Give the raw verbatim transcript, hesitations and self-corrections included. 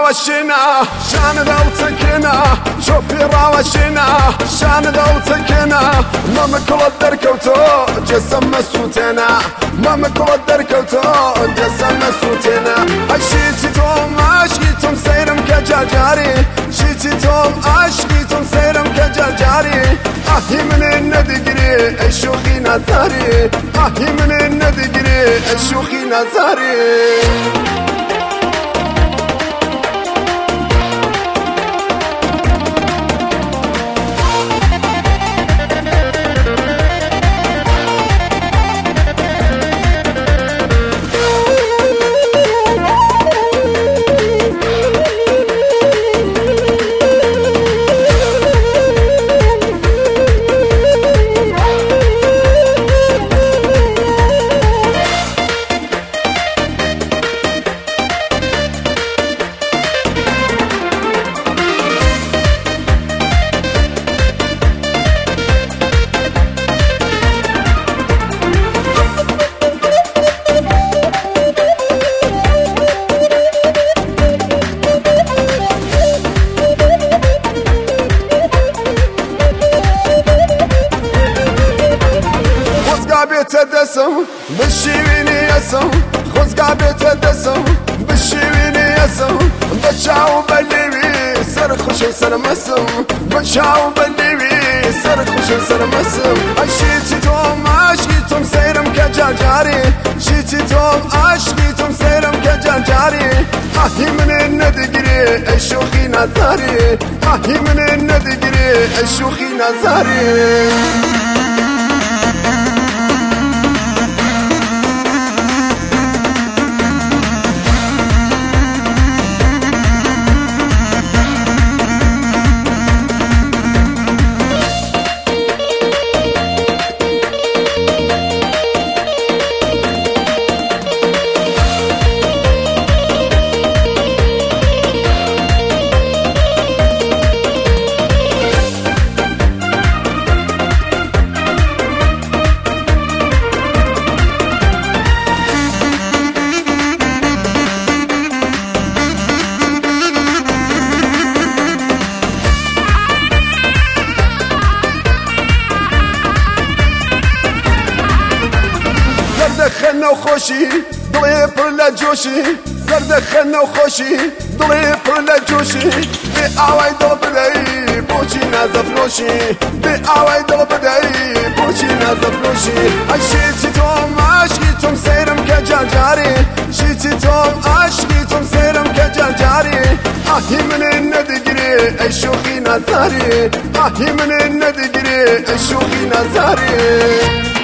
راوشنا شان دوتكنا شوفي راوشنا شان دوتكنا ما مكل الدركوتو جسم مسوتنا ما مكل الدركوتو جسم مسوتنا عشيتي توم عشيتم سيرم كجاجاري شيتي توم عشيتم سيرم كجاجاري اهي من الندقري الشوخي نظاري اهي من الندقري الشوخي نظاري بيتدسم بالشيويني يسم خزقا بيتدسم بالشيويني يسم بشاو بالليبي سرخش سرمسم بشاو بالليبي سرخش سرمسم عشيتي توم عشيتم سيرم كجاجاري شيتي توم عشيتم سيرم كجاجاري اهي من الندقري الشوخي نظاري اهي من الندقري الشوخي نظاري دخلنا وخوشي ضريب ولا جوشي زر دخلنا وخوشي ضريب ولا جوشي بقاوي ضرب لي بوشي نازف نوشي بقاوي ضرب لي بوشي نازف نوشي عشيتي توم عشيتم سيرم كجاجاري شيتي توم عشيتم سيرم كجاجاري اهي من الندقري الشوخي نظاري اهي من الندقري الشوخي نظاري